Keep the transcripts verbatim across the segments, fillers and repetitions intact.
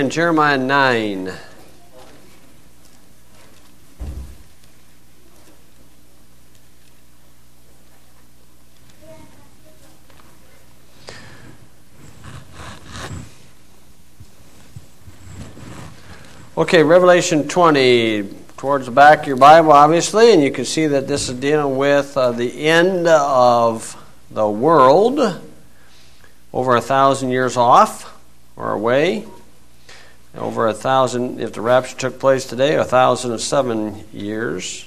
In Jeremiah nine. Okay, Revelation twenty, towards the back of your Bible, obviously, and you can see that this is dealing with uh, the end of the world, over a thousand years off or away. Over a thousand, if the rapture took place today, a thousand and seven years.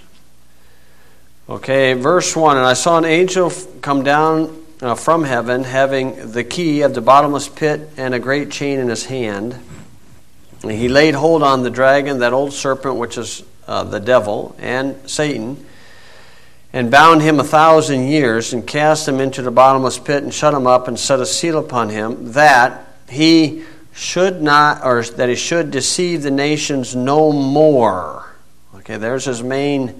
Okay, verse one, and I saw an angel come down uh, from heaven, having the key of the bottomless pit and a great chain in his hand. And he laid hold on the dragon, that old serpent, which is uh, the devil, and Satan, and bound him a thousand years, and cast him into the bottomless pit, and shut him up, and set a seal upon him, that he should not, or that he should deceive the nations no more. Okay, there's his main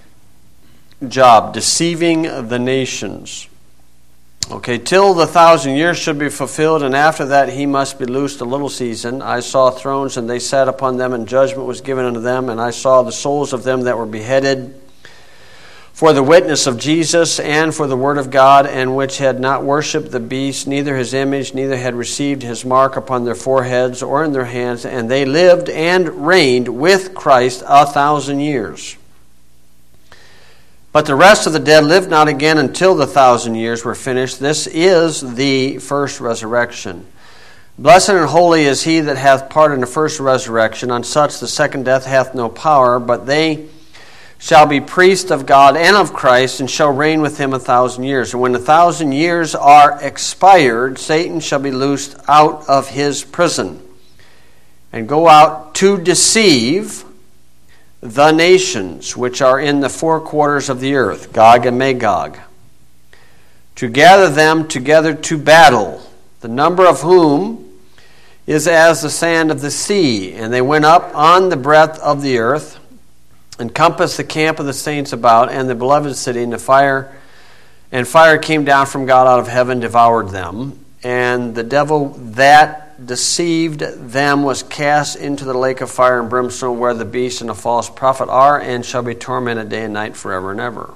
job, deceiving the nations. Okay, till the thousand years should be fulfilled, and after that he must be loosed a little season. I saw thrones, and they sat upon them, and judgment was given unto them, and I saw the souls of them that were beheaded for the witness of Jesus and for the word of God, and which had not worshipped the beast, neither his image, neither had received his mark upon their foreheads or in their hands, and they lived and reigned with Christ a thousand years. But the rest of the dead lived not again until the thousand years were finished. This is the first resurrection. Blessed and holy is he that hath part in the first resurrection. On such the second death hath no power, but they shall be priests of God and of Christ, and shall reign with him a thousand years. And when the thousand years are expired, Satan shall be loosed out of his prison, and go out to deceive the nations which are in the four quarters of the earth, Gog and Magog, to gather them together to battle, the number of whom is as the sand of the sea. And they went up on the breadth of the earth, and compassed the camp of the saints about, and the beloved city, and the fire, and fire came down from God out of heaven, devoured them. And the devil that deceived them was cast into the lake of fire and brimstone, where the beast and the false prophet are, and shall be tormented day and night forever and ever.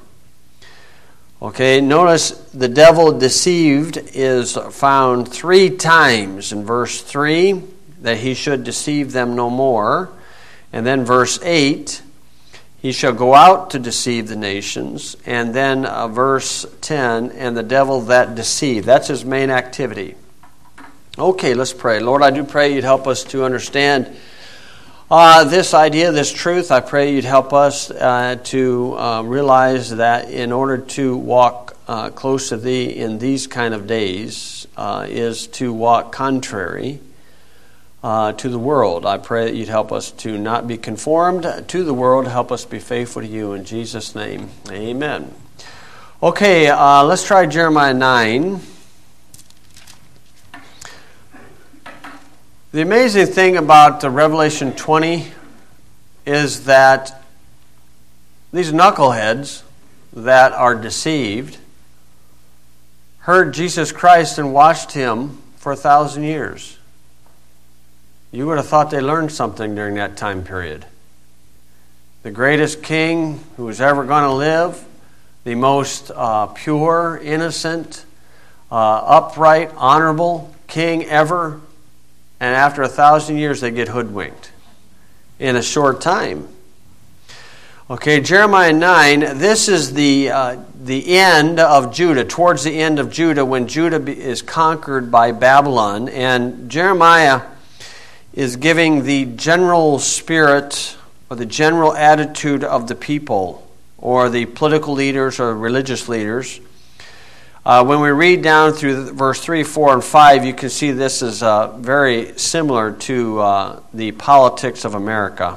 Okay, notice the devil deceived is found three times in verse three, that he should deceive them no more. And then verse eight, he shall go out to deceive the nations. And then uh, verse ten, and the devil that deceived. That's his main activity. Okay, let's pray. Lord, I do pray you'd help us to understand uh, this idea, this truth. I pray you'd help us uh, to uh, realize that in order to walk uh, close to thee in these kind of days uh, is to walk contrary Uh, to the world. I pray that you'd help us to not be conformed to the world. Help us be faithful to you. In Jesus' name, amen. Okay, uh, let's try Jeremiah nine. The amazing thing about the Revelation twenty is that these knuckleheads that are deceived heard Jesus Christ and watched him for a thousand years. You would have thought they learned something during that time period. The greatest king who was ever going to live, the most uh, pure, innocent, uh, upright, honorable king ever, and after a thousand years they get hoodwinked in a short time. Okay, Jeremiah nine, this is the uh, the end of Judah, towards the end of Judah, when Judah is conquered by Babylon, and Jeremiah is giving the general spirit or the general attitude of the people or the political leaders or religious leaders. Uh, when we read down through verse three, four, and five, you can see this is uh, very similar to uh, the politics of America.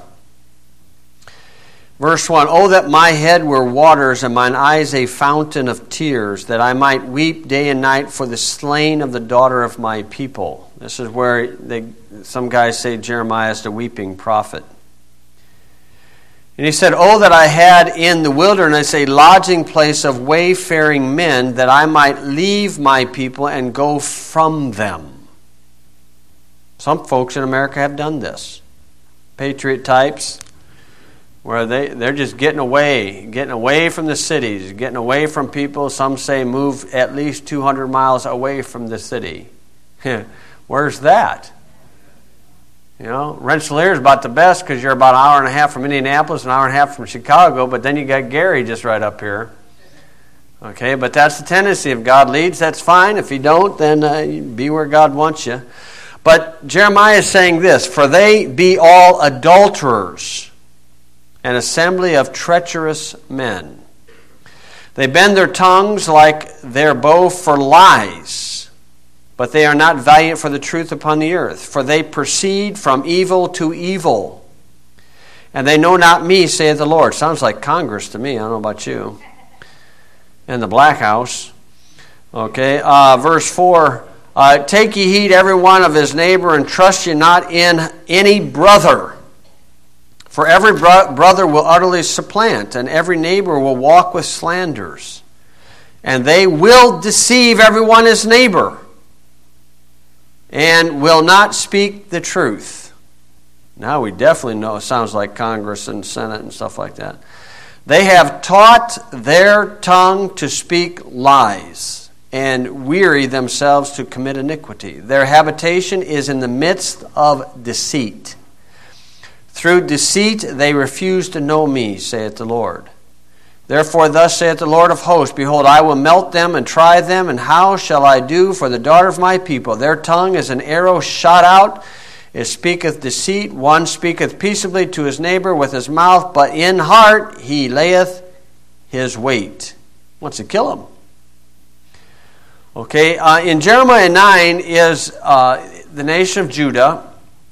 Verse one, "Oh, that my head were waters and mine eyes a fountain of tears, that I might weep day and night for the slain of the daughter of my people." This is where they, some guys say Jeremiah is the weeping prophet. And he said, "Oh, that I had in the wilderness a lodging place of wayfaring men, that I might leave my people and go from them." Some folks in America have done this. Patriot types, where they, they're just getting away, getting away from the cities, getting away from people. Some say move at least two hundred miles away from the city. Where's that? You know, Rensselaer is about the best because you're about an hour and a half from Indianapolis, an hour and a half from Chicago, but then you got Gary just right up here. Okay, but that's the tendency. If God leads, that's fine. If He don't, then uh, be where God wants you. But Jeremiah is saying this, for they be all adulterers, an assembly of treacherous men. They bend their tongues like their bow for lies, but they are not valiant for the truth upon the earth. For they proceed from evil to evil, and they know not me, saith the Lord. Sounds like Congress to me. I don't know about you. And the Black House. Okay, uh, verse four. Uh, Take ye heed every one of his neighbor, and trust ye not in any brother. For every bro- brother will utterly supplant, and every neighbor will walk with slanders. And they will deceive every one his neighbor, and will not speak the truth. Now we definitely know it sounds like Congress and Senate and stuff like that. They have taught their tongue to speak lies, and weary themselves to commit iniquity. Their habitation is in the midst of deceit. Through deceit they refuse to know me, saith the Lord. Therefore thus saith the Lord of hosts, Behold, I will melt them and try them, and how shall I do for the daughter of my people? Their tongue is an arrow shot out. It speaketh deceit. One speaketh peaceably to his neighbor with his mouth, but in heart he layeth his wait. Wants to kill him. Okay, uh, in Jeremiah nine is uh, the nation of Judah,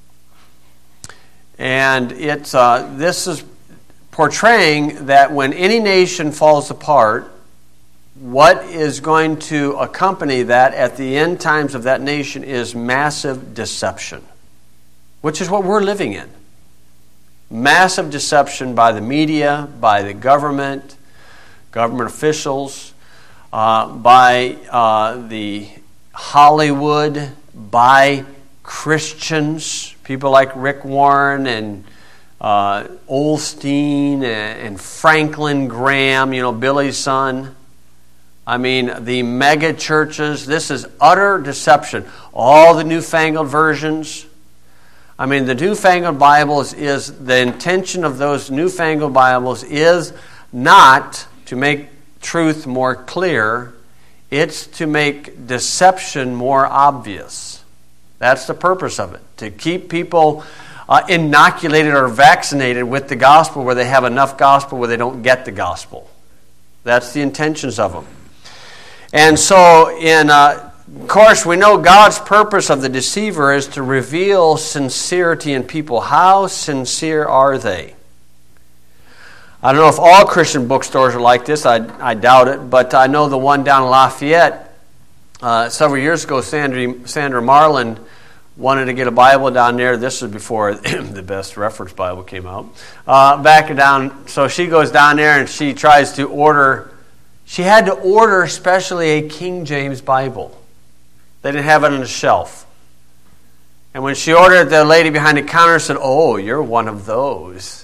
and it's uh, this is portraying that when any nation falls apart, what is going to accompany that at the end times of that nation is massive deception, which is what we're living in. Massive deception by the media, by the government, government officials, Uh, by uh, the Hollywood, by Christians, people like Rick Warren and uh, Olstein and, and Franklin Graham, you know, Billy's son. I mean, the mega churches. This is utter deception. All the newfangled versions. I mean, the newfangled Bibles is, the intention of those newfangled Bibles is not to make truth more clear, it's to make deception more obvious. That's the purpose of it, to keep people uh, inoculated or vaccinated with the gospel where they have enough gospel where they don't get the gospel. That's the intentions of them. And so, in uh, of course, we know God's purpose of the deceiver is to reveal sincerity in people. How sincere are they? I don't know if all Christian bookstores are like this. I, I doubt it. But I know the one down in Lafayette, uh, several years ago, Sandra, Sandra Marlin wanted to get a Bible down there. This was before the Best Reference Bible came out. Uh, back down, so she goes down there and she tries to order. She had to order especially a King James Bible. They didn't have it on the shelf. And when she ordered it, the lady behind the counter said, "Oh, you're one of those."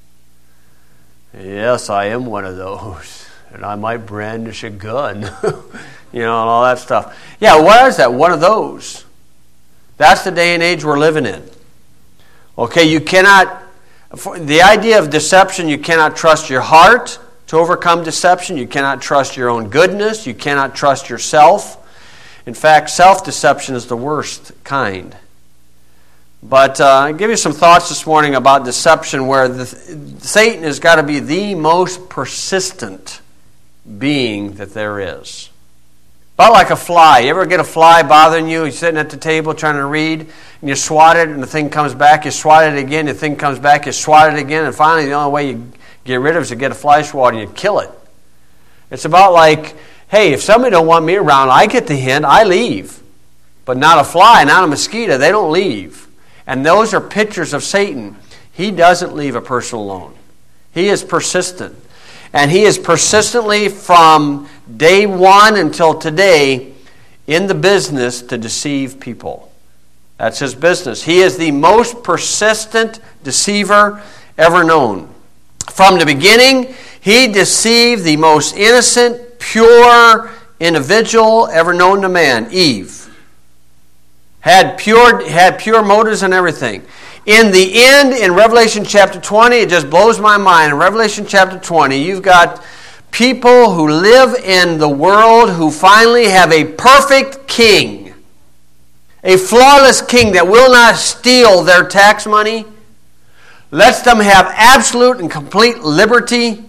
Yes, I am one of those. And I might brandish a gun. You know, and all that stuff. Yeah, what is that? One of those. That's the day and age we're living in. Okay, you cannot, for the idea of deception, you cannot trust your heart to overcome deception. You cannot trust your own goodness. You cannot trust yourself. In fact, self-deception is the worst kind. But uh, I'll give you some thoughts this morning about deception where the, Satan has got to be the most persistent being that there is. About like a fly. You ever get a fly bothering you? You're sitting at the table trying to read, and you swat it, and the thing comes back. You swat it again, the thing comes back. You swat it again, and finally the only way you get rid of it is to get a fly swatter and you kill it. It's about like, hey, if somebody don't want me around, I get the hint, I leave. But not a fly, not a mosquito. They don't leave. And those are pictures of Satan. He doesn't leave a person alone. He is persistent. And he is persistently from day one until today in the business to deceive people. That's his business. He is the most persistent deceiver ever known. From the beginning, he deceived the most innocent, pure individual ever known to man, Eve. Had pure, had pure motives and everything. In the end, in Revelation chapter twenty, it just blows my mind. In Revelation chapter twenty, you've got people who live in the world who finally have a perfect king. A flawless king that will not steal their tax money. Lets them have absolute and complete liberty.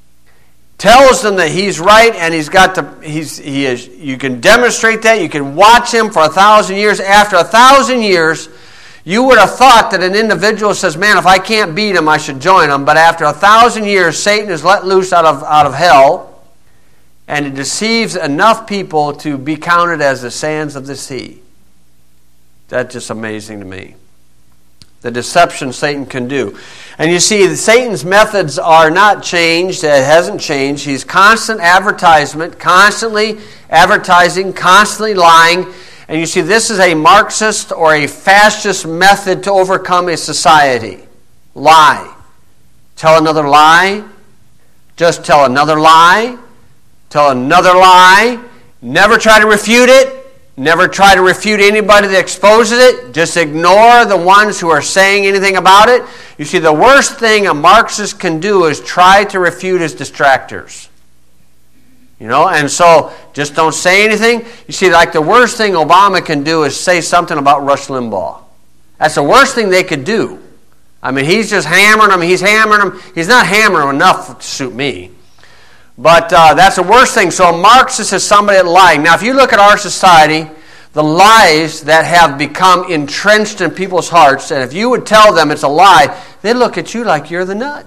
Tells them that he's right and he's got the he's he is you can demonstrate that, you can watch him for a thousand years. After a thousand years, you would have thought that an individual says, man, if I can't beat him, I should join him. But after a thousand years, Satan is let loose out of, out of hell, and it deceives enough people to be counted as the sands of the sea. That's just amazing to me. The deception Satan can do. And you see, Satan's methods are not changed. It hasn't changed. He's constant advertisement, constantly advertising, constantly lying. And you see, this is a Marxist or a fascist method to overcome a society. Lie. Tell another lie. Just tell another lie. Tell another lie. Never try to refute it. Never try to refute anybody that exposes it. Just ignore the ones who are saying anything about it. You see, the worst thing a Marxist can do is try to refute his distractors. You know, and so just don't say anything. You see, like the worst thing Obama can do is say something about Rush Limbaugh. That's the worst thing they could do. I mean, he's just hammering them. He's hammering them. He's not hammering them enough to suit me. But uh, that's the worst thing. So a Marxist is somebody that lying. Now, if you look at our society, the lies that have become entrenched in people's hearts, and if you would tell them it's a lie, they look at you like you're the nut.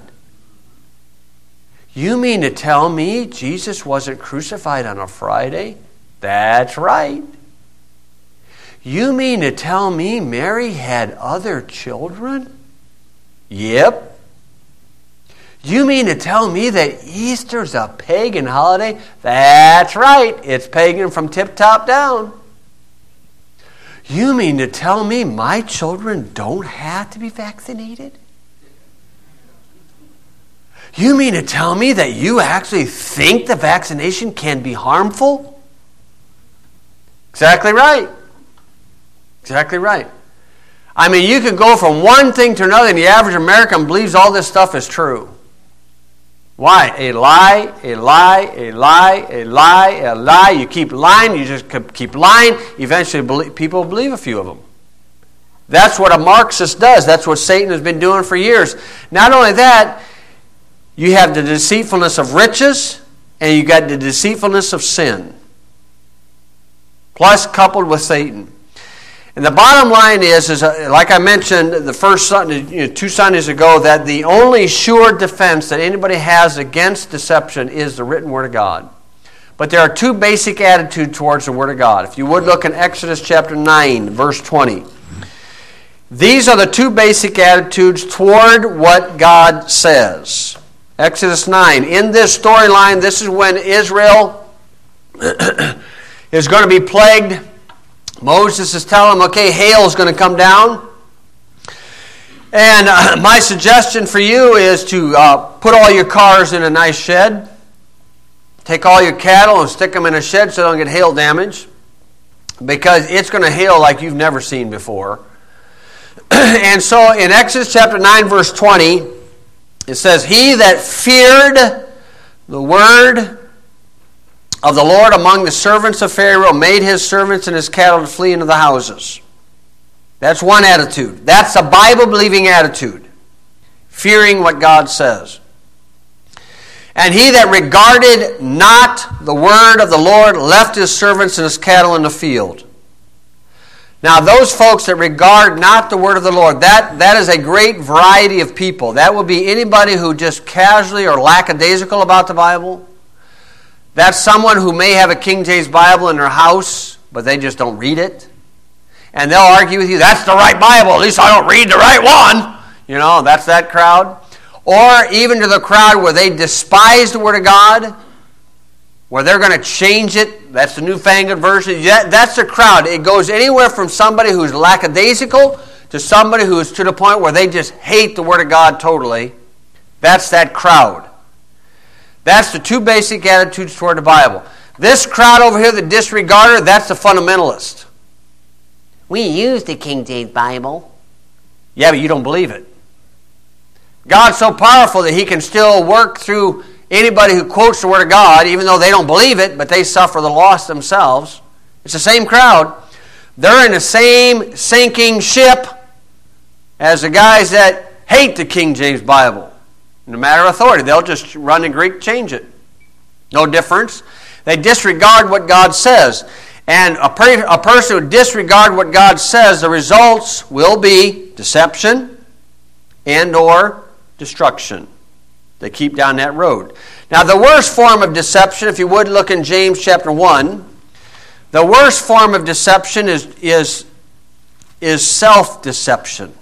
You mean to tell me Jesus wasn't crucified on a Friday? That's right. You mean to tell me Mary had other children? Yep. You mean to tell me that Easter's a pagan holiday? That's right. It's pagan from tip-top down. You mean to tell me my children don't have to be vaccinated? You mean to tell me that you actually think the vaccination can be harmful? Exactly right. Exactly right. I mean, you can go from one thing to another, and the average American believes all this stuff is true. Why? A lie, a lie, a lie, a lie, a lie. You keep lying, you just keep lying. Eventually, people believe a few of them. That's what a Marxist does. That's what Satan has been doing for years. Not only that, you have the deceitfulness of riches, and you got the deceitfulness of sin. Plus, coupled with Satan. And the bottom line is, is uh, like I mentioned the first Sunday, you know, two Sundays ago, that the only sure defense that anybody has against deception is the written Word of God. But there are two basic attitudes towards the Word of God. If you would look in Exodus chapter nine, verse twenty. These are the two basic attitudes toward what God says. Exodus nine. In this storyline, this is when Israel is going to be plagued. Moses is telling them, okay, hail is going to come down. And uh, my suggestion for you is to uh, put all your cars in a nice shed. Take all your cattle and stick them in a shed so they don't get hail damage. Because it's going to hail like you've never seen before. And so in Exodus chapter nine, verse twenty, it says, he that feared the word of the Lord among the servants of Pharaoh made his servants and his cattle to flee into the houses. That's one attitude. That's a Bible-believing attitude. Fearing what God says. And he that regarded not the word of the Lord left his servants and his cattle in the field. Now those folks that regard not the word of the Lord, that, that is a great variety of people. That will be anybody who just casually or lackadaisical about the Bible. That's someone who may have a King James Bible in their house, but they just don't read it. And they'll argue with you, that's the right Bible, at least I don't read the right one. You know, that's that crowd. Or even to the crowd where they despise the Word of God. where they're going to change it. That's the newfangled version. Yeah, that's the crowd. It goes anywhere from somebody who's lackadaisical to somebody who's to the point where they just hate the Word of God totally. That's that crowd. That's the two basic attitudes toward the Bible. This crowd over here, the disregarder, that's the fundamentalist. We use the King James Bible. Yeah, but you don't believe it. God's so powerful that He can still work through anybody who quotes the Word of God, even though they don't believe it, but they suffer the loss themselves. It's the same crowd. They're in the same sinking ship as the guys that hate the King James Bible. In a matter of authority, they'll just run the Greek, change it. No difference. They disregard what God says. And a, per- a person who disregards what God says, the results will be deception and or destruction. They keep down that road. Now, the worst form of deception, if you would look in James chapter one, the worst form of deception is, is, is self-deception.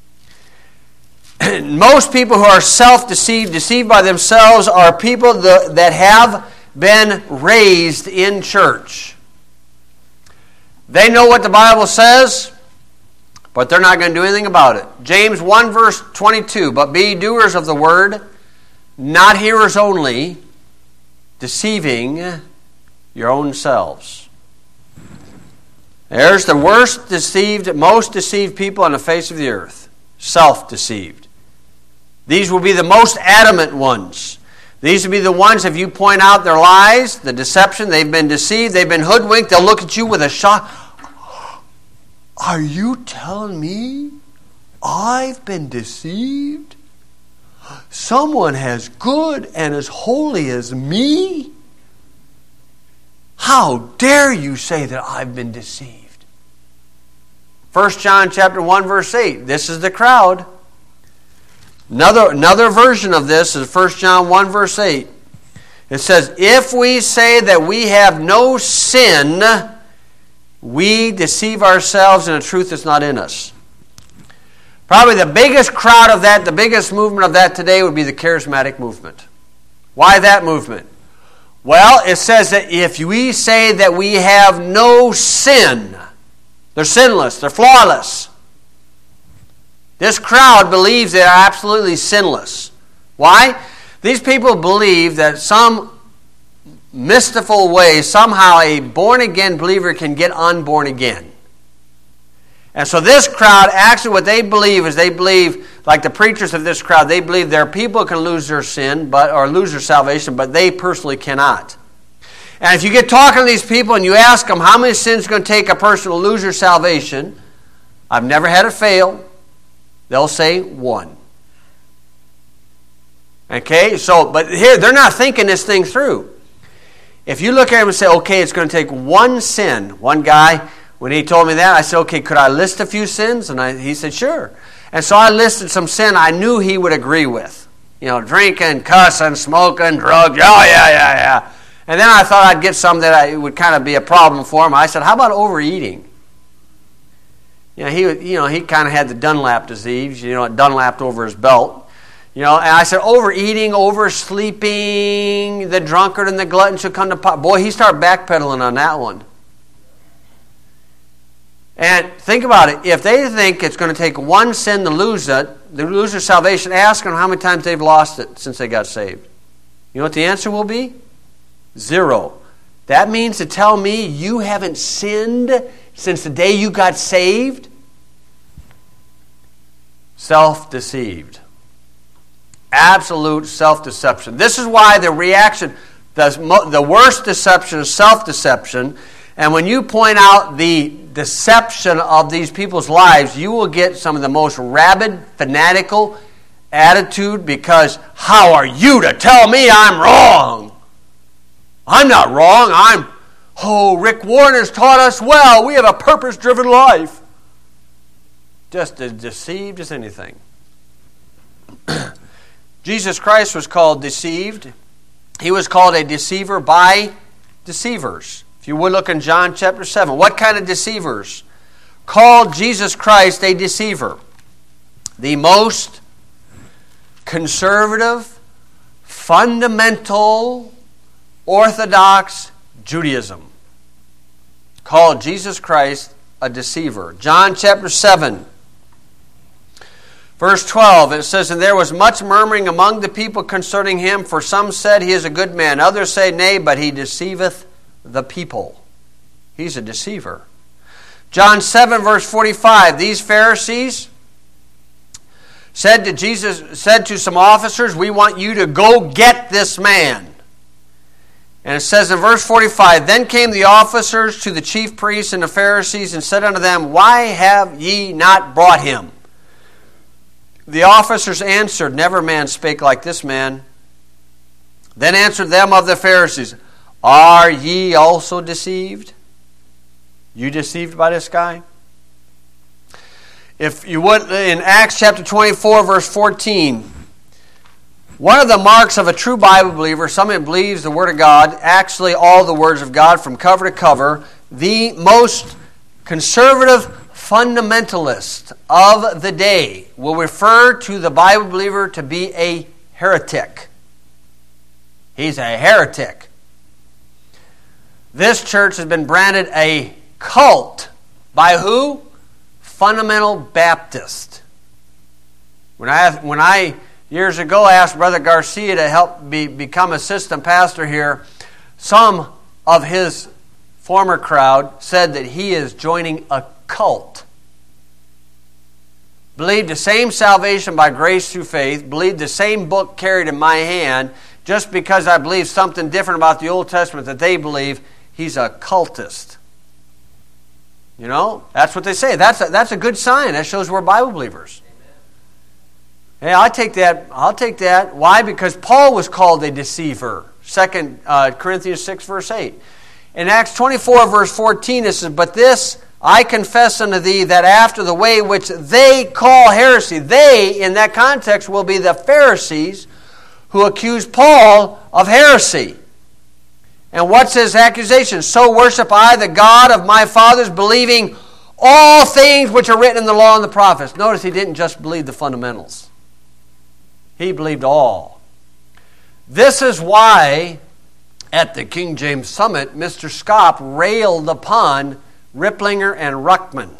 Most people who are self-deceived, deceived by themselves, are people the, that have been raised in church. They know what the Bible says, but they're not going to do anything about it. James one verse twenty-two, but be doers of the word, not hearers only, deceiving your own selves. There's the worst deceived, most deceived people on the face of the earth. Self-deceived. These will be the most adamant ones. These will be the ones, if you point out their lies, the deception, they've been deceived, they've been hoodwinked, they'll look at you with a shock. Are you telling me I've been deceived? Someone as good and as holy as me? How dare you say that I've been deceived? First John chapter one verse eight. This is the crowd. Another, another version of this is First John one verse eight. It says, if we say that we have no sin, we deceive ourselves and the truth is not in us. Probably the biggest crowd of that, the biggest movement of that today would be the charismatic movement. Why that movement? Well, it says that if we say that we have no sin, they're sinless, they're flawless. This crowd believes they are absolutely sinless. Why? These people believe that some mystical way, somehow a born-again believer can get unborn again. And so this crowd, actually what they believe is they believe, like the preachers of this crowd, they believe their people can lose their sin but or lose their salvation, but they personally cannot. And if you get talking to these people and you ask them how many sins it's going to take a person to lose their salvation, I've never had it fail. They'll say one. Okay, so, but here, they're not thinking this thing through. If you look at him and say, okay, it's going to take one sin. One guy, when he told me that, I said, okay, could I list a few sins? And I, he said, sure. And so I listed some sin I knew he would agree with. You know, drinking, cussing, smoking, drugs. Oh, yeah, yeah, yeah. And then I thought I'd get some that I, would kind of be a problem for him. I said, how about overeating? You know, he, you know, he kind of had the Dunlap disease, you know, it Dunlapped over his belt. You know, and I said, overeating, oversleeping, the drunkard and the glutton should come to pot. Boy, he started backpedaling on that one. And think about it. If they think it's going to take one sin to lose it, to lose their salvation, ask them how many times they've lost it since they got saved. You know what the answer will be? Zero. That means to tell me you haven't sinned since the day you got saved? Self-deceived. Absolute self-deception. This is why the reaction, the, the worst deception is self-deception. And when you point out the deception of these people's lives, you will get some of the most rabid, fanatical attitude because how are you to tell me I'm wrong? I'm not wrong. I'm, oh, Rick Warren has taught us well. We have a purpose-driven life. Just as deceived as anything. Jesus Christ was called deceived. He was called a deceiver by deceivers. If you would look in John chapter seven. What kind of deceivers called Jesus Christ a deceiver? The most conservative, fundamental, Orthodox Judaism. Called Jesus Christ a deceiver. John chapter seven. Verse twelve, it says, "And there was much murmuring among the people concerning him, for some said he is a good man. Others say, Nay, but he deceiveth the people." He's a deceiver. John seven, verse forty-five, "These Pharisees said to Jesus, said to some officers, We want you to go get this man." And it says in verse forty-five, "Then came the officers to the chief priests and the Pharisees, and said unto them, Why have ye not brought him? The officers answered, Never man spake like this man. Then answered them of the Pharisees, Are ye also deceived? You deceived by this guy?" If you would, in Acts chapter twenty-four, verse fourteen, one of the marks of a true Bible believer, someone who believes the Word of God, actually all the words of God from cover to cover, the most conservative fundamentalist of the day will refer to the Bible believer to be a heretic. He's a heretic. This church has been branded a cult by who? Fundamental Baptist. When I, when I years ago asked Brother Garcia to help me become assistant pastor here, some of his former crowd said that he is joining a cult. Believed the same salvation by grace through faith, believed the same book carried in my hand. Just because I believe something different about the Old Testament that they believe, he's a cultist. You know, that's what they say. That's a, that's a good sign. That shows we're Bible believers. Hey, I'll take that. I'll take that. Why? Because Paul was called a deceiver. Second uh, Corinthians six, verse eight. In Acts twenty-four, verse fourteen, it says, "But this I confess unto thee, that after the way which they call heresy," they, in that context, will be the Pharisees who accuse Paul of heresy. And what's his accusation? "So worship I the God of my fathers, believing all things which are written in the law and the prophets." Notice he didn't just believe the fundamentals. He believed all. This is why at the King James Summit, Mister Scopp railed upon Ripplinger and Ruckman.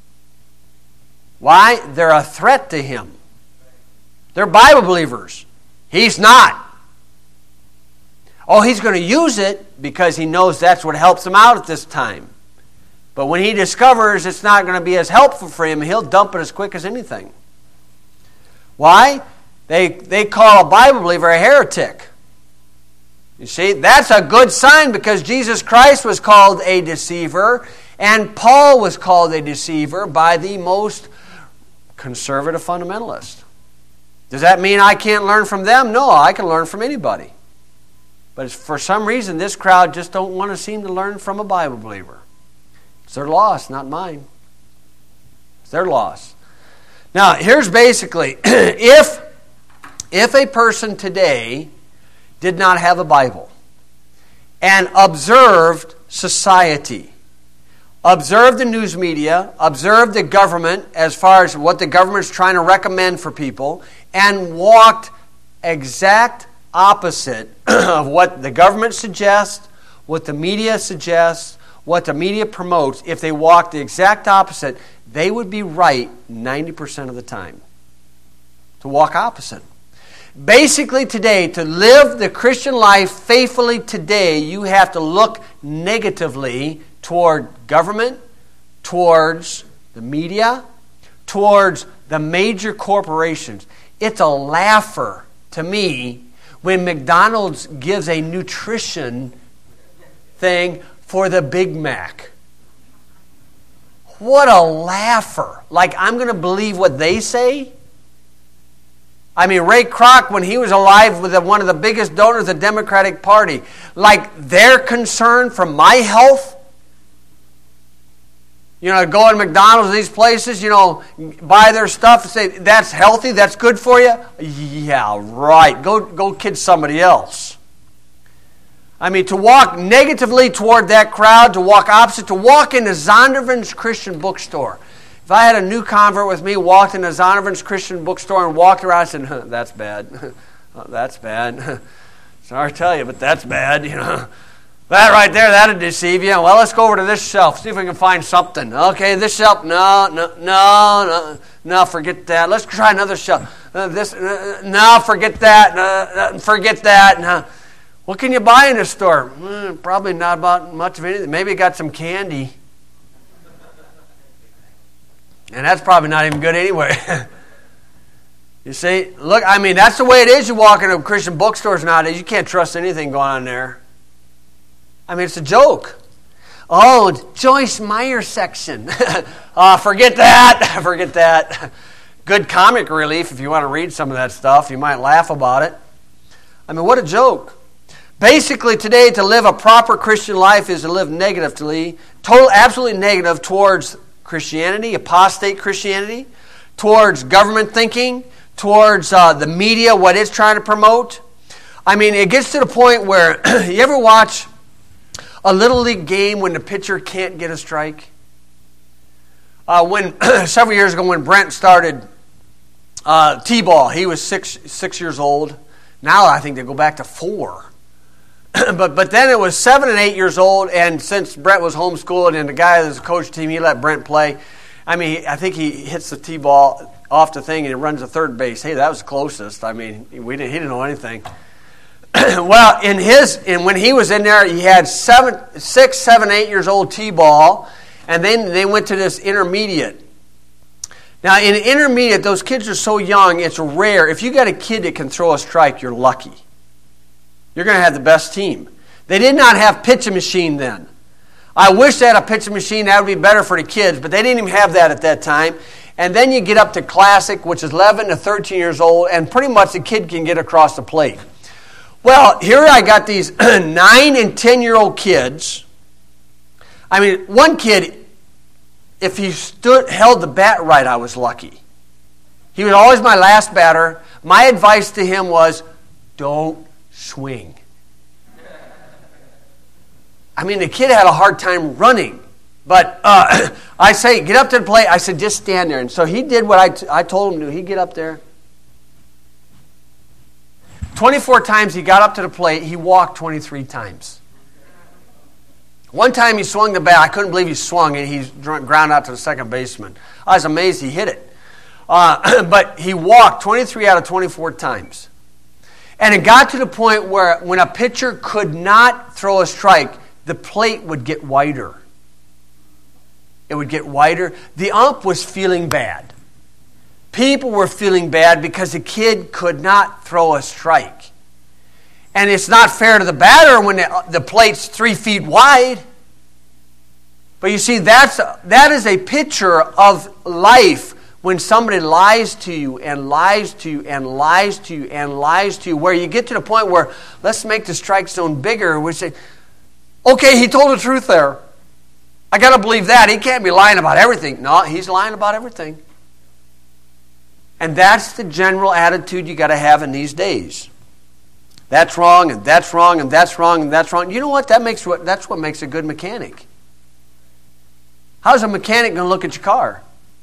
Why? They're a threat to him. They're Bible believers. He's not. Oh, he's going to use it because he knows that's what helps him out at this time. But when he discovers it's not going to be as helpful for him, he'll dump it as quick as anything. Why? They, they call a Bible believer a heretic. You see, that's a good sign because Jesus Christ was called a deceiver and Paul was called a deceiver by the most conservative fundamentalist. Does that mean I can't learn from them? No, I can learn from anybody. But for some reason, this crowd just don't want to seem to learn from a Bible believer. It's their loss, not mine. It's their loss. Now, here's basically, if, if a person today did not have a Bible and observed society, observed the news media, observed the government as far as what the government's trying to recommend for people, and walked exact opposite of what the government suggests, what the media suggests, what the media promotes, if they walked the exact opposite, they would be right ninety percent of the time. To walk opposite. Basically today, to live the Christian life faithfully today, you have to look negatively toward government, towards the media, towards the major corporations. It's a laugher to me when McDonald's gives a nutrition thing for the Big Mac. What a laugher. Like, I'm going to believe what they say? I mean, Ray Kroc, when he was alive, was one of the biggest donors of the Democratic Party. Like, they're concerned for my health? You know, go to McDonald's, these places, you know, buy their stuff and say, that's healthy, that's good for you? Yeah, right. Go, go kid somebody else. I mean, to walk negatively toward that crowd, to walk opposite, to walk into Zondervan's Christian bookstore. If I had a new convert with me, walked into Zondervan's Christian bookstore and walked around and said, huh, that's bad. Oh, that's bad. Sorry to tell you, but that's bad, you know. That right there, that'll deceive you. Well, let's go over to this shelf, see if we can find something. Okay, this shelf, no, no, no, no, no, forget that. Let's try another shelf. Uh, this, uh, no, forget that, uh, forget that. No. What can you buy in the store? Mm, probably not about much of anything. Maybe got some candy. And that's probably not even good anyway. You see, look, I mean, that's the way it is. You walk into Christian bookstores nowadays, you can't trust anything going on there. I mean, it's a joke. Oh, Joyce Meyer section. uh, forget that. Forget that. Good comic relief if you want to read some of that stuff. You might laugh about it. I mean, what a joke. Basically, today, to live a proper Christian life is to live negatively, total, absolutely negative towards Christianity, apostate Christianity, towards government thinking, towards uh, the media, what it's trying to promote. I mean, it gets to the point where, you ever watch a Little League game when the pitcher can't get a strike? Uh, when several years ago when Brent started uh, T-ball, he was six six years old. Now I think they go back to four. but but then it was seven and eight years old, and since Brent was homeschooled and the guy that was coach team, he let Brent play. I mean, I think he hits the T-ball off the thing and it runs to third base. Hey, that was the closest. I mean, we didn't, he didn't know anything. Well, in his, in when he was in there, he had seven, six, seven, eight years old T-ball, and then they went to this intermediate. Now, in intermediate, those kids are so young, it's rare. If you got a kid that can throw a strike, you're lucky. You're going to have the best team. They did not have pitching machine then. I wish they had a pitching machine. That would be better for the kids, but they didn't even have that at that time. And then you get up to classic, which is eleven to thirteen years old, and pretty much the kid can get across the plate. Well, here I got these nine and ten-year-old kids. I mean, one kid, if he stood, held the bat right, I was lucky. He was always my last batter. My advice to him was, don't swing. I mean, the kid had a hard time running. But uh, I say, get up to the plate. I said, just stand there. And so he did what I, t- I told him to do. He'd get up there. twenty-four times he got up to the plate. He walked twenty-three times. One time he swung the bat. I couldn't believe he swung it. He ground out to the second baseman. I was amazed he hit it. Uh, but he walked twenty-three out of twenty-four times. And it got to the point where when a pitcher could not throw a strike, the plate would get wider. It would get wider. The ump was feeling bad. People were feeling bad because the kid could not throw a strike. And it's not fair to the batter when the, the plate's three feet wide. But you see, that's that is a picture of life when somebody lies to you and lies to you and lies to you and lies to you, where you get to the point where, let's make the strike zone bigger. We say, okay, he told the truth there. I got to believe that. He can't be lying about everything. No, he's lying about everything. And that's the general attitude you got to have in these days. That's wrong, and that's wrong, and that's wrong, and that's wrong. You know what? That makes what that's what makes a good mechanic. How's a mechanic going to look at your car?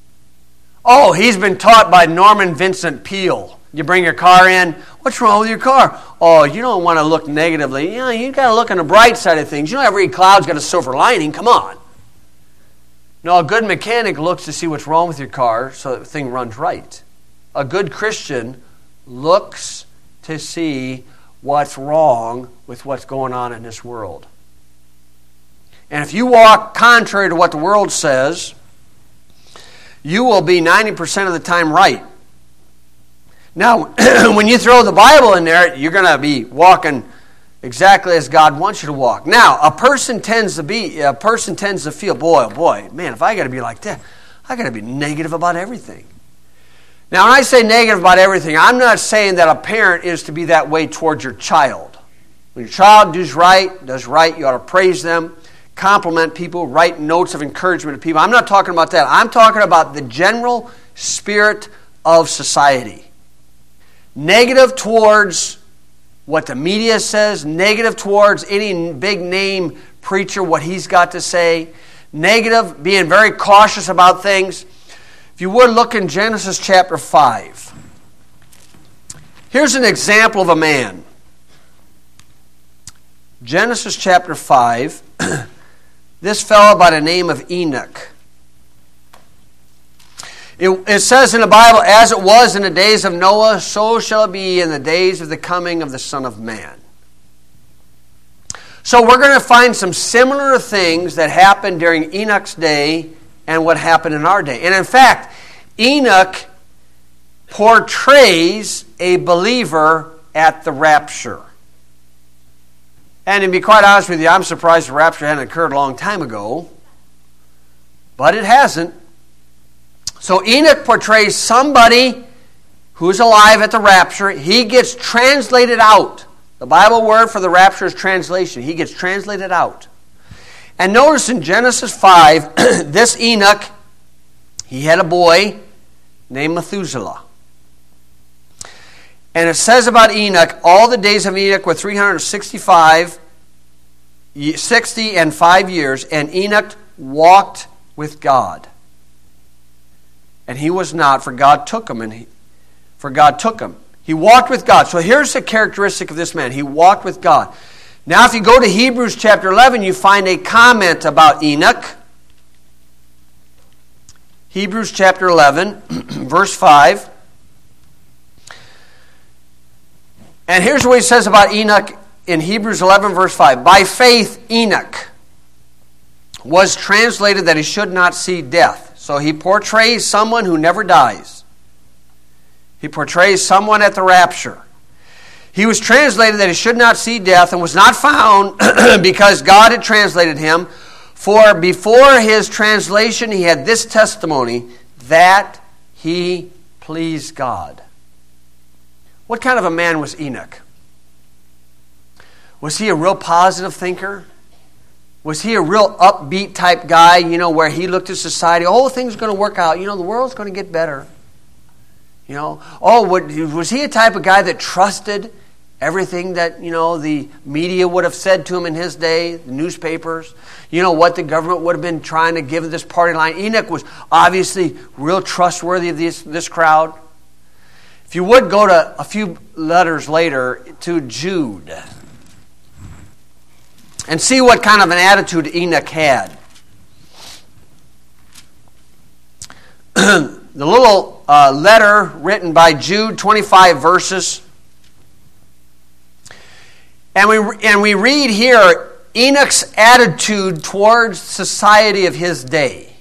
Oh, he's been taught by Norman Vincent Peale. You bring your car in. What's wrong with your car? Oh, you don't want to look negatively. You know, you got to look on the bright side of things. You know, every cloud's got a silver lining. Come on. No, a good mechanic looks to see what's wrong with your car so that the thing runs right. A good Christian looks to see what's wrong with what's going on in this world. And if you walk contrary to what the world says, you will be ninety percent of the time right. Now, when you throw the Bible in there, you're going to be walking exactly as God wants you to walk. Now, a person tends to be, a person tends to feel, boy, oh boy, man, if I got to be like that, I got to be negative about everything. Now, when I say negative about everything, I'm not saying that a parent is to be that way towards your child. When your child does right, does right, you ought to praise them, compliment people, write notes of encouragement to people. I'm not talking about that. I'm talking about the general spirit of society. Negative towards what the media says, negative towards any big name preacher, what he's got to say, negative, being very cautious about things. If you would, look in Genesis chapter five. Here's an example of a man. Genesis chapter five, this fellow by the name of Enoch. It, it says in the Bible, as it was in the days of Noah, so shall it be in the days of the coming of the Son of Man. So we're going to find some similar things that happened during Enoch's day and what happened in our day. And in fact, Enoch portrays a believer at the rapture. And to be quite honest with you, I'm surprised the rapture hadn't occurred a long time ago. But it hasn't. So Enoch portrays somebody who's alive at the rapture. He gets translated out. The Bible word for the rapture is translation. He gets translated out. And notice in Genesis five, this Enoch, he had a boy named Methuselah. And it says about Enoch, all the days of Enoch were three hundred sixty-five, sixty and five years, and Enoch walked with God. And he was not, for God took him, and he, for God took him. He walked with God. So here's the characteristic of this man. He walked with God. Now if you go to Hebrews chapter eleven, you find a comment about Enoch. Hebrews chapter eleven, verse five. And here's what he says about Enoch in Hebrews eleven, verse five. By faith, Enoch was translated that he should not see death. So he portrays someone who never dies. He portrays someone at the rapture. He was translated that he should not see death and was not found because God had translated him. For before his translation he had this testimony, that he pleased God. What kind of a man was Enoch? Was he a real positive thinker? Was he a real upbeat type guy, you know, where he looked at society, oh, things are going to work out, you know, the world's going to get better. You know, oh, was he a type of guy that trusted everything that, you know, the media would have said to him in his day, the newspapers, you know, what the government would have been trying to give this party line? Enoch was obviously real trustworthy of this, this crowd. If you would go to a few letters later to Jude and see what kind of an attitude Enoch had. The little uh, letter written by Jude, twenty-five verses. And we, and we read here Enoch's attitude towards society of his day.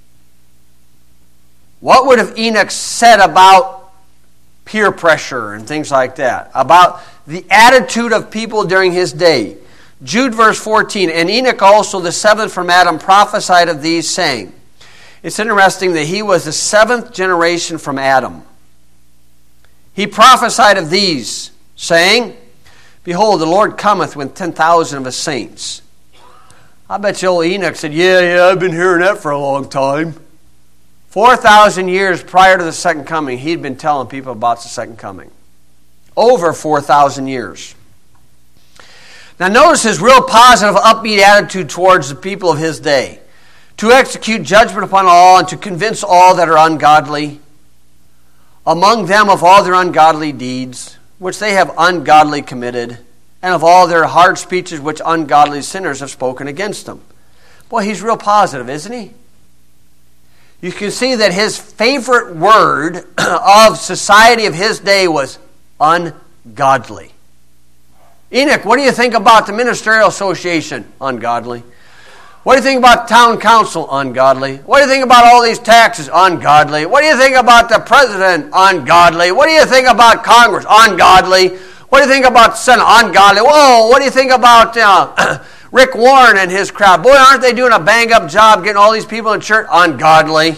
What would have Enoch said about peer pressure and things like that? About the attitude of people during his day. Jude verse fourteen, and Enoch also, the seventh from Adam, prophesied of these, saying, it's interesting that he was the seventh generation from Adam. He prophesied of these, saying, behold, the Lord cometh with ten thousand of his saints. I bet you old Enoch said, yeah, yeah, I've been hearing that for a long time. Four thousand years prior to the second coming, he'd been telling people about the second coming. Over four thousand years. Now notice his real positive, upbeat attitude towards the people of his day. To execute judgment upon all and to convince all that are ungodly, among them of all their ungodly deeds, which they have ungodly committed, and of all their hard speeches which ungodly sinners have spoken against them. Boy, he's real positive, isn't he? You can see that his favorite word of society of his day was ungodly. Enoch, what do you think about the Ministerial Association? Ungodly. What do you think about town council? Ungodly. What do you think about all these taxes? Ungodly. What do you think about the president? Ungodly. What do you think about Congress? Ungodly. What do you think about the Senate? Ungodly. Whoa, what do you think about uh, Rick Warren and his crowd? Boy, aren't they doing a bang-up job getting all these people in church? Ungodly.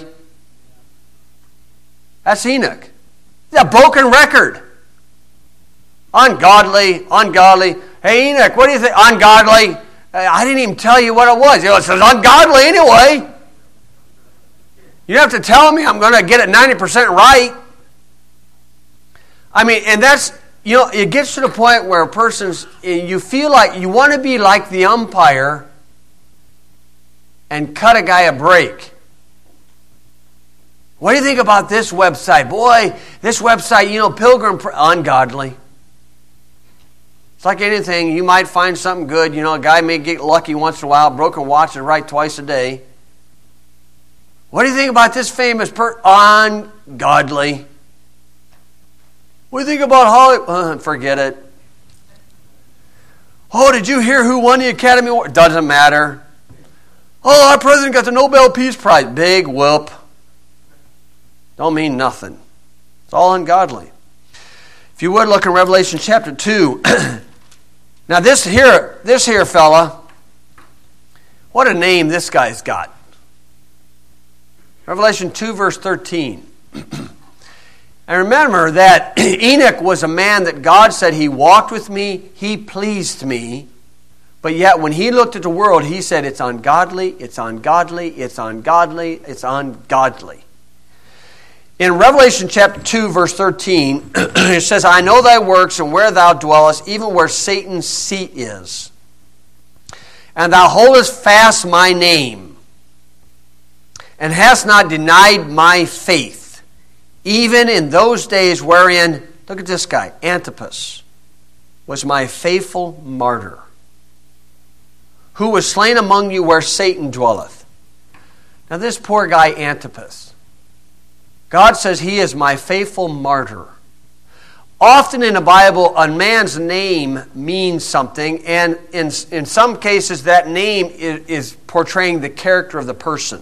That's Enoch. It's a broken record. Ungodly, ungodly. Hey, Enoch, what do you think? Ungodly. I didn't even tell you what it was. It says ungodly anyway. You don't have to tell me I'm going to get it ninety percent right. I mean, and that's, you know, it gets to the point where a person's, you feel like you want to be like the umpire and cut a guy a break. What do you think about this website? Boy, this website, you know, Pilgrim, ungodly. It's like anything. You might find something good. You know, a guy may get lucky once in a while. Broken watch is right twice a day. What do you think about this famous person? Ungodly. What do you think about Hollywood? Uh, forget it. Oh, did you hear who won the Academy Award? Doesn't matter. Oh, our president got the Nobel Peace Prize. Big whoop. Don't mean nothing. It's all ungodly. If you would look in Revelation chapter two. Now this here, this here fella, what a name this guy's got. Revelation two verse thirteen. And remember that Enoch was a man that God said he walked with me, he pleased me. But yet when he looked at the world, he said it's ungodly, it's ungodly, it's ungodly, it's ungodly. In Revelation chapter two, verse thirteen, it says, I know thy works and where thou dwellest, even where Satan's seat is. And thou holdest fast my name, and hast not denied my faith, even in those days wherein, look at this guy, Antipas, was my faithful martyr, who was slain among you where Satan dwelleth. Now this poor guy Antipas, God says he is my faithful martyr. Often in the Bible, a man's name means something, and in, in some cases that name is, is portraying the character of the person.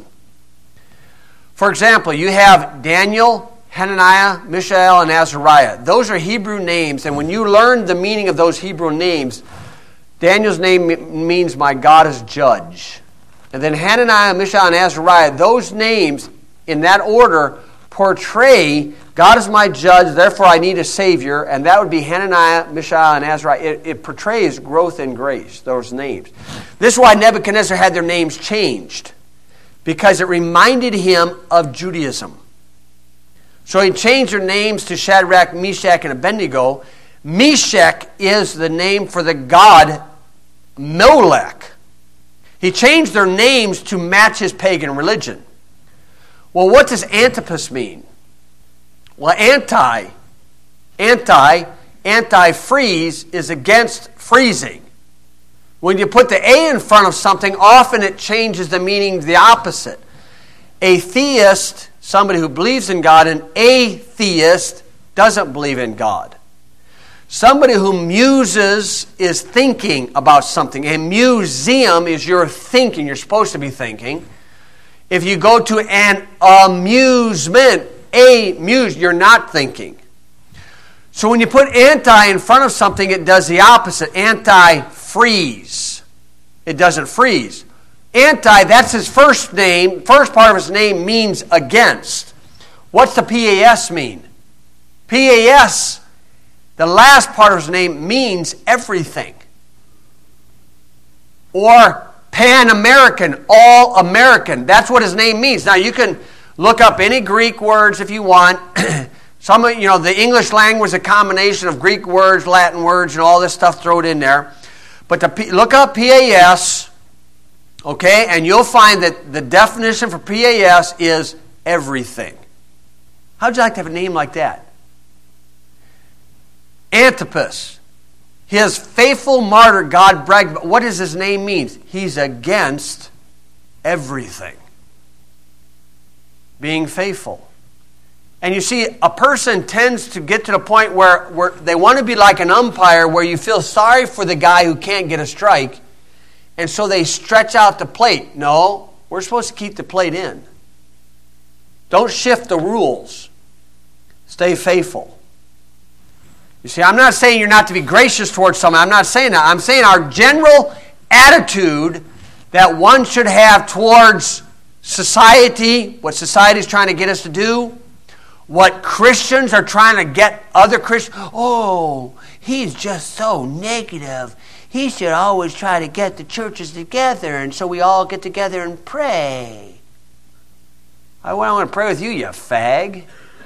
For example, you have Daniel, Hananiah, Mishael, and Azariah. Those are Hebrew names, and when you learn the meaning of those Hebrew names, Daniel's name means my God is judge. And then Hananiah, Mishael, and Azariah, those names in that order portray God is my judge, therefore I need a Savior, and that would be Hananiah, Mishael, and Azariah. It, it portrays growth in grace, those names. This is why Nebuchadnezzar had their names changed, because it reminded him of Judaism. So he changed their names to Shadrach, Meshach, and Abednego. Meshach is the name for the god Molech. He changed their names to match his pagan religion. Well, what does Antipas mean? Well, anti, anti, anti-freeze is against freezing. When you put the A in front of something, often it changes the meaning to the opposite. A theist, somebody who believes in God, an atheist doesn't believe in God. Somebody who muses is thinking about something. A museum is your thinking. You're supposed to be thinking. If you go to an amusement, a muse, you're not thinking. So when you put anti in front of something, it does the opposite. Anti-freeze. It doesn't freeze. Anti, that's his first name. First part of his name means against. What's the P A S mean? P A S, the last part of his name means everything. Or Pan-American, all-American. That's what his name means. Now, you can look up any Greek words if you want. Some of, you know, the English language is a combination of Greek words, Latin words, and all this stuff thrown in there. But the, look up P A S, okay, and you'll find that the definition for P A S is everything. How'd you like to have a name like that? Antipas. His faithful martyr, God bragged about. What does his name mean? He's against everything. Being faithful. And you see, a person tends to get to the point where, where they want to be like an umpire, where you feel sorry for the guy who can't get a strike, and so they stretch out the plate. No, we're supposed to keep the plate in. Don't shift the rules. Stay faithful. You see, I'm not saying you're not to be gracious towards someone. I'm not saying that. I'm saying our general attitude that one should have towards society, what society is trying to get us to do, what Christians are trying to get other Christians. Oh, he's just so negative. He should always try to get the churches together, and so we all get together and pray. I want to pray with you, you fag.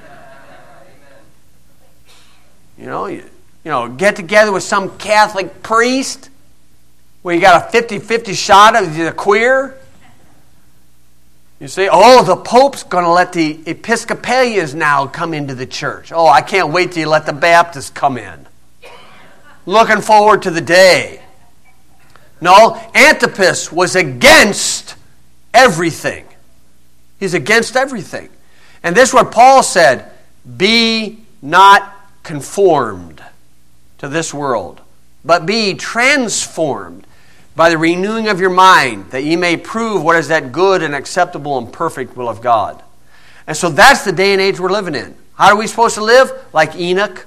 You know, you, you know, get together with some Catholic priest where you got a fifty-fifty shot of the queer. You say, oh, the Pope's going to let the Episcopalians now come into the church. Oh, I can't wait till you let the Baptists come in. looking forward to the day. No, Antipas was against everything. He's against everything. And this is what Paul said, be not conformed to this world, but be transformed by the renewing of your mind, that ye may prove what is that good and acceptable and perfect will of God. And so that's the day and age we're living in. How are we supposed to live? Like Enoch.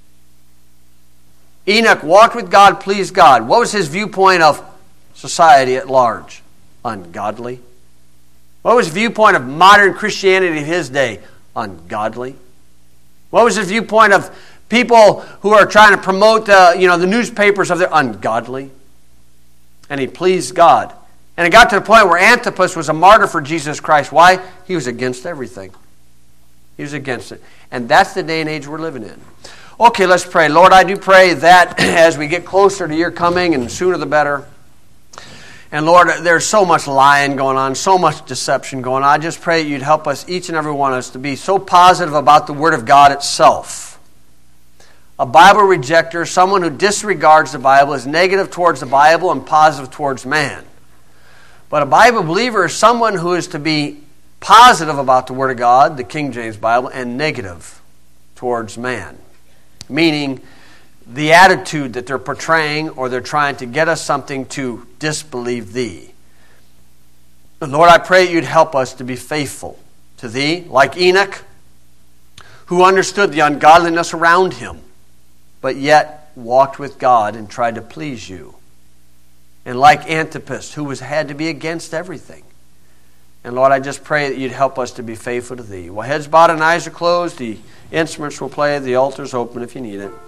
Enoch walked with God, pleased God. What was his viewpoint of society at large? Ungodly. What was the viewpoint of modern Christianity of his day? Ungodly. What was his viewpoint of people who are trying to promote the, you know, the newspapers of their ungodly? And he pleased God. And it got to the point where Antipas was a martyr for Jesus Christ. Why? He was against everything. He was against it. And that's the day and age we're living in. Okay, let's pray. Lord, I do pray that as we get closer to your coming, and sooner the better. And Lord, there's so much lying going on, so much deception going on. I just pray that you'd help us, each and every one of us, to be so positive about the Word of God itself. A Bible rejecter, someone who disregards the Bible, is negative towards the Bible and positive towards man. But a Bible believer is someone who is to be positive about the Word of God, the King James Bible, and negative towards man. Meaning the attitude that they're portraying, or they're trying to get us something to disbelieve thee. And Lord, I pray you'd help us to be faithful to thee, like Enoch, who understood the ungodliness around him, but yet walked with God and tried to please you. And like Antipas, who was had to be against everything. And Lord, I just pray that you'd help us to be faithful to thee. While heads bowed and eyes are closed, the instruments will play, the altar's open if you need it.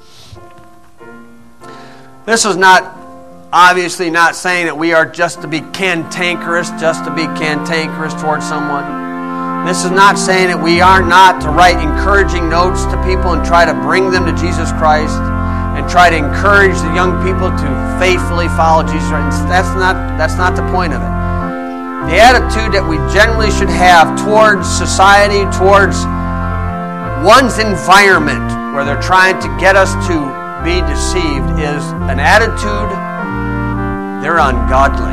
This is not, obviously not saying that we are just to be cantankerous, just to be cantankerous towards someone. This is not saying that we are not to write encouraging notes to people and try to bring them to Jesus Christ and try to encourage the young people to faithfully follow Jesus Christ. That's not, that's not the point of it. The attitude that we generally should have towards society, towards one's environment, where they're trying to get us to be deceived, is an attitude, they're ungodly.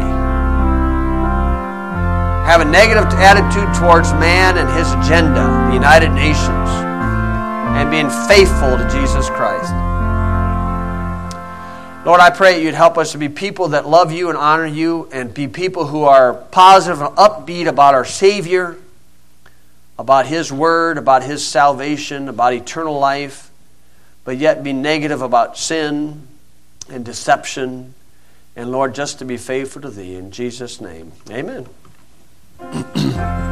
Have a negative attitude towards man and his agenda, the United Nations, and being faithful to Jesus Christ. Lord, I pray you'd help us to be people that love you and honor you, and be people who are positive and upbeat about our Savior, about his word, about his salvation, about eternal life, but yet be negative about sin and deception. And Lord, just to be faithful to thee. In Jesus' name, amen.